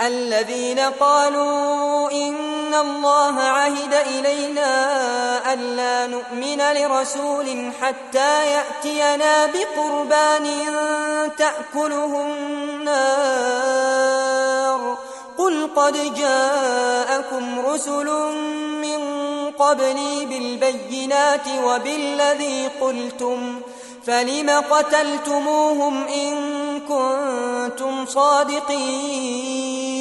الذين قالوا إن الله عهد إلينا ألا نؤمن لرسول حتى يأتينا بقربان تأكله النار قل قد جاءكم رسل من قبلي بالبينات وبالذي قلتم فلم قتلتموهم إن كنتم صادقين